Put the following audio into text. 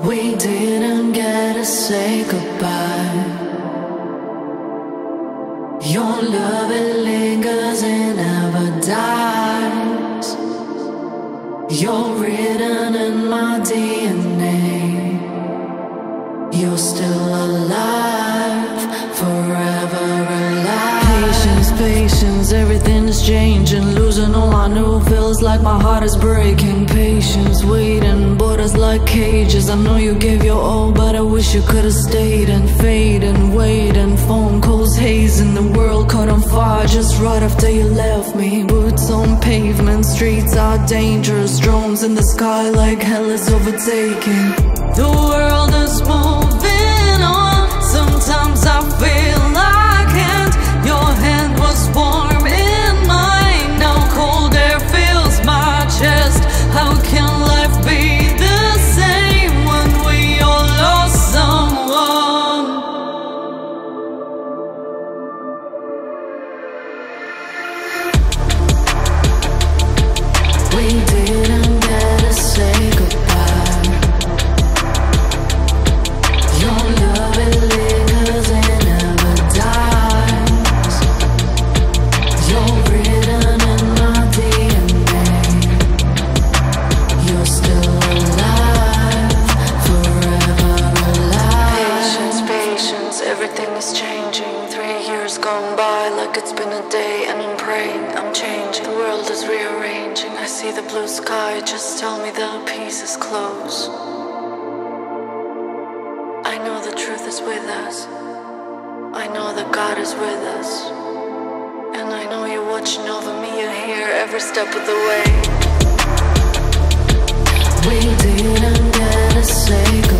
We didn't get to say goodbye. Your love, it lingers and never dies. You're written in my DNA. You're still alive, forever alive. Patience, patience, everything is changing. Losing all I knew feels like my heart is breaking. Patience, waiting, borders like cages. I know you gave your all, but I wish you could've stayed. And fading, waiting, phone calls hazing. The world caught on fire just right after you left me. Boots on pavement, streets are dangerous. Drones in the sky like hell is overtaking. The world is moving on. Sometimes I feel I can't. Your hand was warm in mine. Now cold air fills my chest. How can life be the same when we all lost someone? We didn't get to say goodbye. Your love, it lingers and never dies. You're written in my DNA. You're still alive, forever alive. Patience, patience, everything is changing. 3 years gone by like it's been a day. And I'm praying, I'm changing. The world is rearranging. I see the blue sky, just tell me the peace is close. I know the truth is with us. I know that God is with us. And I know you're watching over me. You're here every step of the way. We didn't get to say goodbye.